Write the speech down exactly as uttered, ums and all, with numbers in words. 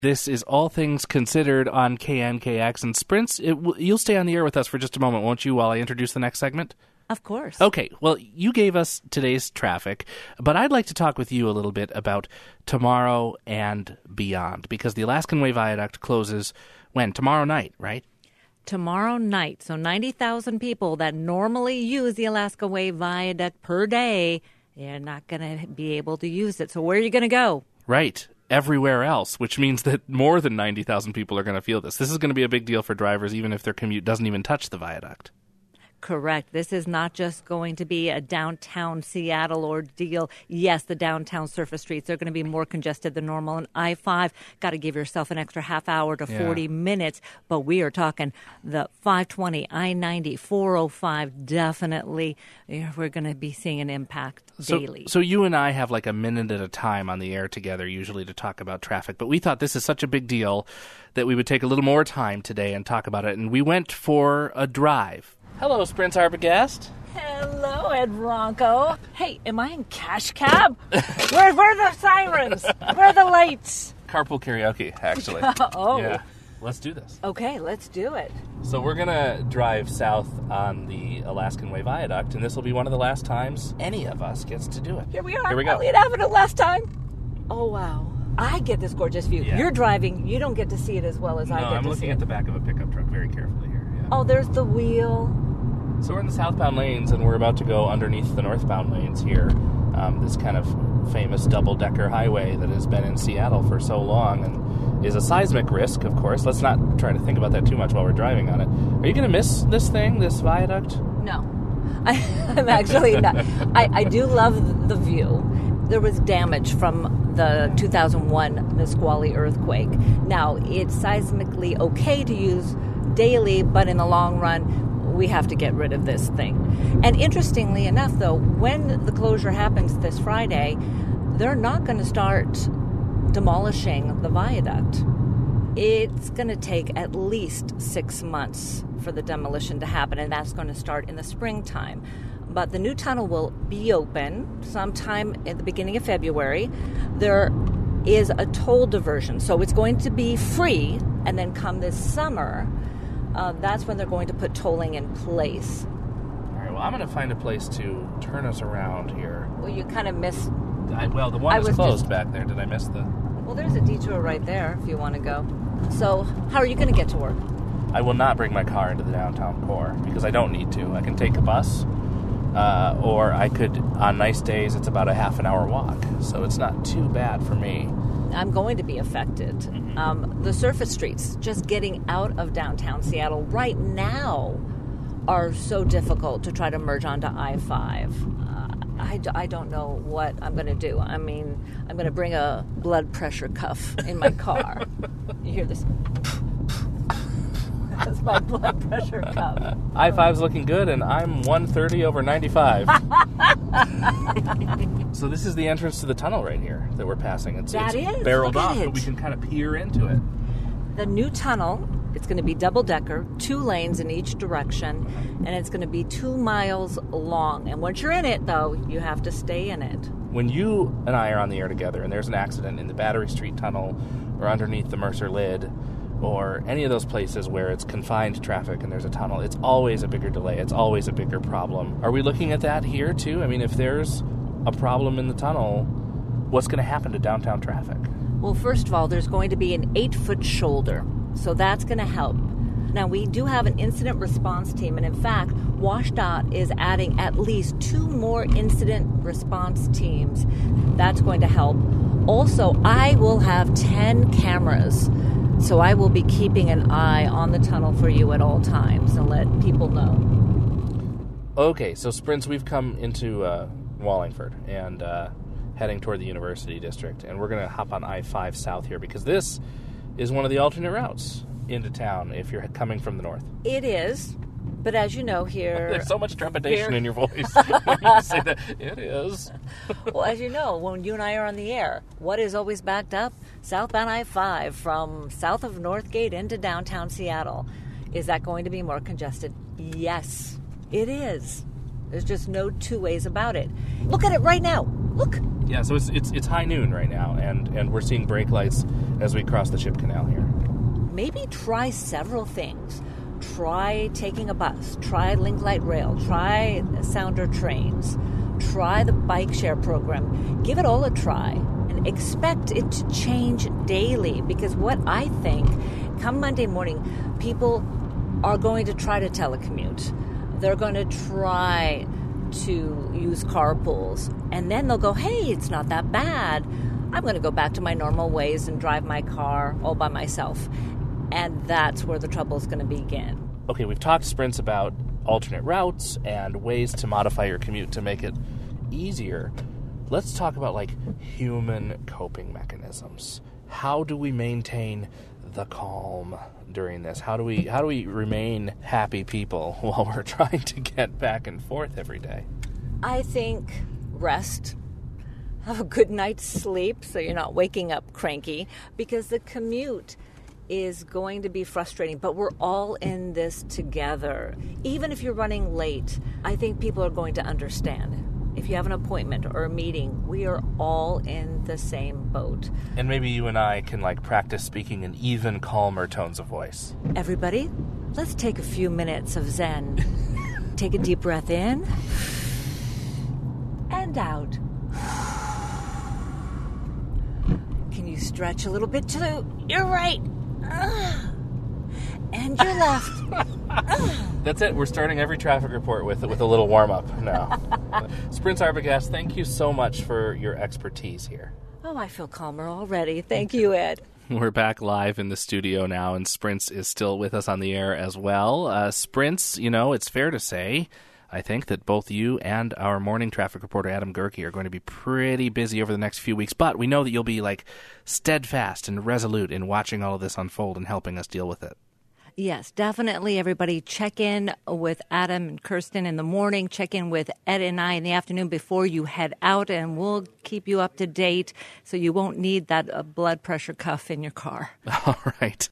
This is All Things Considered on K N K X. And Sprints, it, you'll stay on the air with us for just a moment, won't you, while I introduce the next segment? Of course. Okay, well, you gave us today's traffic, but I'd like to talk with you a little bit about tomorrow and beyond, because the Alaskan Way Viaduct closes when? Tomorrow night, right? Tomorrow night. So ninety thousand people that normally use the Alaska Way Viaduct per day, they're not going to be able to use it. So where are you going to go? Right. Everywhere else, which means that more than ninety thousand people are going to feel this. This is going to be a big deal for drivers, even if their commute doesn't even touch the viaduct. Correct. This is not just going to be a downtown Seattle ordeal. Yes, the downtown surface streets are going to be more congested than normal. And I five, got to give yourself an extra half hour to yeah. forty minutes. But we are talking the five twenty, I ninety, four oh five, definitely we're going to be seeing an impact so, daily. So you and I have like a minute at a time on the air together usually to talk about traffic. But we thought this is such a big deal that we would take a little more time today and talk about it. And we went for a drive. Hello, Sprints Arbogast. Hello, Ed Ronco. Hey, am I in cash cab? where, where are the sirens? Where are the lights? Carpool karaoke, actually. oh. Yeah. Let's do this. Okay, let's do it. So we're going to drive south on the Alaskan Way Viaduct, and this will be one of the last times any of us gets to do it. Here we are. Here we go. Elliot Avenue last time. Oh, wow. I get this gorgeous view. Yeah. You're driving. You don't get to see it as well as no, I get I'm to see it. I'm looking at the back of a pickup truck very carefully here. Yeah. Oh, there's the wheel. So we're in the southbound lanes, and we're about to go underneath the northbound lanes here. Um, this kind of famous double-decker highway that has been in Seattle for so long and is a seismic risk, of course. Let's not try to think about that too much while we're driving on it. Are you going to miss this thing, this viaduct? No. I, I'm actually not. I, I do love the view. There was damage from the two thousand one Nisqually earthquake. Now, it's seismically okay to use daily, but in the long run, we have to get rid of this thing. And interestingly enough, though, when the closure happens this Friday, they're not going to start demolishing the viaduct. It's going to take at least six months for the demolition to happen, and that's going to start in the springtime. But the new tunnel will be open sometime at the beginning of February. There is a toll diversion, so it's going to be free, and then come this summer, Uh, that's when they're going to put tolling in place. All right, well, I'm going to find a place to turn us around here. Well, you kind of missed... I, well, the one I is was closed just, back there. Did I miss the... Well, there's a detour right there if you want to go. So, how are you going to get to work? I will not bring my car into the downtown core because I don't need to. I can take a bus, uh, or I could, on nice days, it's about a half an hour walk. So it's not too bad for me. I'm going to be affected. Mm-hmm. Um, the surface streets, just getting out of downtown Seattle right now, are so difficult to try to merge onto I five. Uh, I, I don't know what I'm going to do. I mean, I'm going to bring a blood pressure cuff in my car. You hear this? That's my blood pressure cuff. I five's looking good, and I'm one thirty over ninety-five. So this is the entrance to the tunnel right here that we're passing. It's, that it's is. barreled Look at off, it. but we can kind of peer into it. The new tunnel, it's going to be double-decker, two lanes in each direction, and it's going to be two miles long. And once you're in it, though, you have to stay in it. When you and I are on the air together and there's an accident in the Battery Street Tunnel or underneath the Mercer Lid or any of those places where it's confined traffic and there's a tunnel, it's always a bigger delay. It's always a bigger problem. Are we looking at that here, too? I mean, if there's a problem in the tunnel, what's going to happen to downtown traffic? Well, first of all, there's going to be an eight-foot shoulder, so that's going to help. Now, we do have an incident response team, and in fact, WashDOT is adding at least two more incident response teams. That's going to help. Also, I will have ten cameras, so I will be keeping an eye on the tunnel for you at all times and let people know. Okay, so Sprints, we've come into uh, Wallingford and uh, heading toward the University District, and we're going to hop on I five south here because this is one of the alternate routes into town if you're coming from the north. It is, but as you know here... There's so much trepidation here, in your voice when you say that. It is. Well, as you know, when you and I are on the air, what is always backed up? Southbound I five from south of Northgate into downtown Seattle. Is that going to be more congested? Yes, it is. There's just no two ways about it. Look at it right now. Look. Yeah, so it's it's it's high noon right now, and, and we're seeing brake lights as we cross the Ship Canal here. Maybe try several things. Try taking a bus. Try Link Light Rail. Try Sounder trains. Try the bike share program. Give it all a try and expect it to change daily, because what I think, come Monday morning, people are going to try to telecommute. They're going to try to use carpools, and then they'll go, hey, it's not that bad. I'm going to go back to my normal ways and drive my car all by myself. And that's where the trouble is going to begin. Okay, we've talked, Sprints, about alternate routes and ways to modify your commute to make it easier. Let's talk about, like, human coping mechanisms. How do we maintain the calm during this? How do we how do we remain happy people while we're trying to get back and forth every day? I think rest. Have a good night's sleep so you're not waking up cranky, because the commute is going to be frustrating, but we're all in this together. Even if you're running late, I think people are going to understand. If you have an appointment or a meeting, we are all in the same boat. And maybe you and I can, like, practice speaking in even calmer tones of voice. Everybody, let's take a few minutes of Zen. Take a deep breath in and out. Can you stretch a little bit to your right? And your left. That's it. We're starting every traffic report with with a little warm-up now. Sprints Arbogast, thank you so much for your expertise here. Oh, I feel calmer already. Thank you, Ed. We're back live in the studio now, and Sprints is still with us on the air as well. Uh, Sprints, you know, it's fair to say, I think, that both you and our morning traffic reporter, Adam Gerke, are going to be pretty busy over the next few weeks, but we know that you'll be, like, steadfast and resolute in watching all of this unfold and helping us deal with it. Yes, definitely. Everybody check in with Adam and Kirsten in the morning. Check in with Ed and I in the afternoon before you head out, and we'll keep you up to date so you won't need that uh, blood pressure cuff in your car. All right.